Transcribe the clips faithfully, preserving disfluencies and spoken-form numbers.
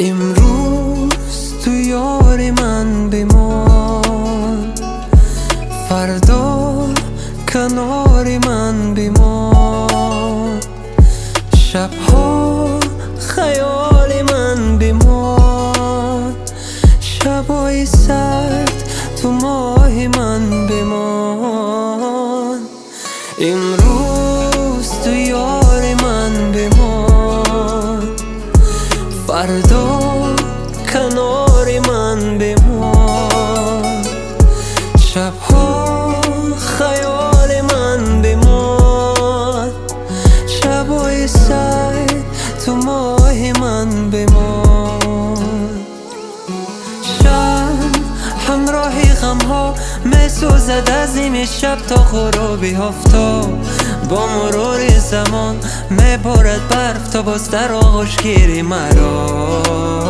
امروز تو یاری من بمان، فردا کناری من بمان، شبها خیالی من بمان، شبای سرد تو ماه من بمان. امروز تو یاری من بمان، فردا کناری من بمان، شبها خیال من بمان، شبای سرد تو ماه من بمان. شب همراهی غمها میسوزد از این شب تا غروبی آفتاب، با مرور زمان میبارد برف تا باز در آغوش گیری مرا.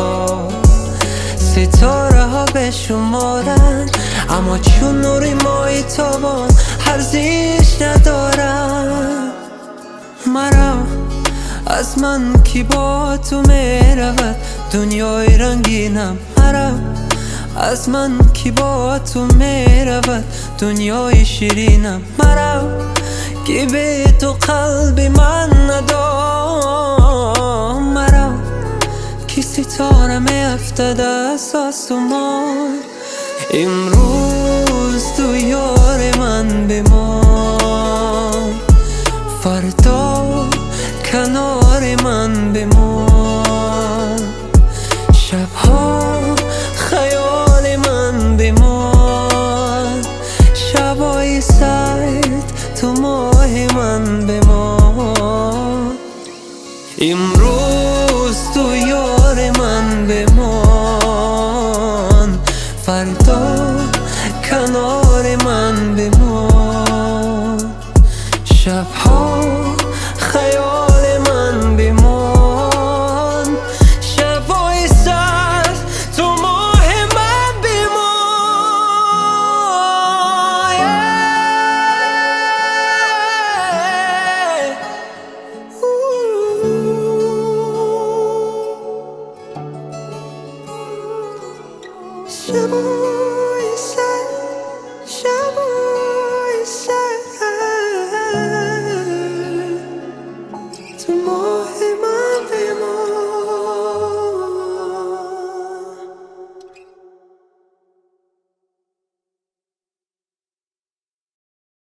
ستاره ها بشمارن اما چون نوری مای تابان ارزش ندارن. مرا از من کی با تو میرود دنیای رنگینم، مرا از من کی با تو میرود دنیای شیرینم، مرا کی به تو قلب من نداد، مرا کی ستاره میافتد از آسمان. امروز تو یار من بمان، فردا کنار من بمان، شبها خیال من بمان، شبای سرد تو ماه من بمان. امروز تو یار من بمان، فردا کنار من بمان، شبها خیال من بمان، شبای سرد تو ماه من بمان. شبای سرد، شبای سرد تو